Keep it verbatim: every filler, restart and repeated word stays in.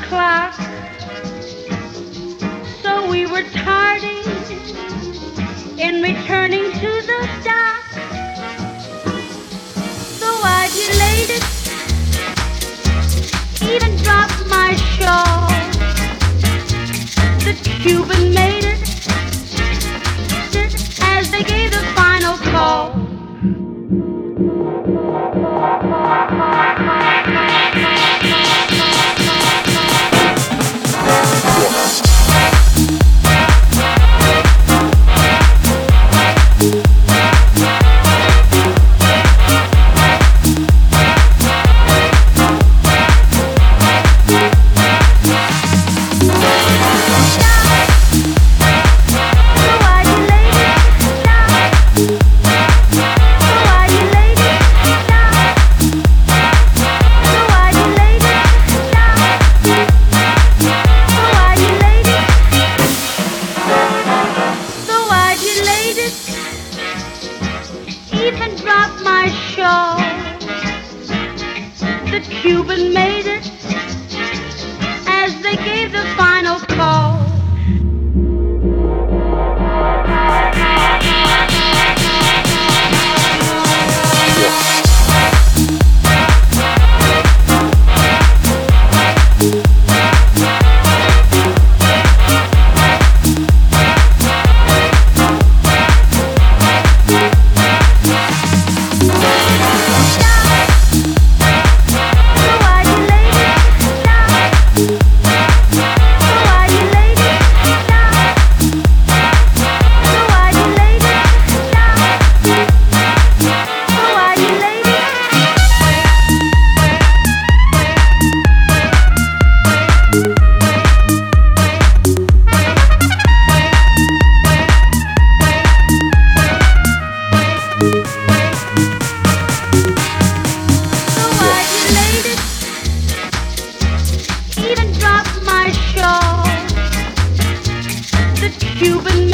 o'clock, so we were tardy in returning to the dock. So I delayed it, even dropped my shawl. The Cuban made it as they gave the final call. Even dropped my shawl. The Cuban made it as they gave the final call. Even dropped my shawl. The Cuban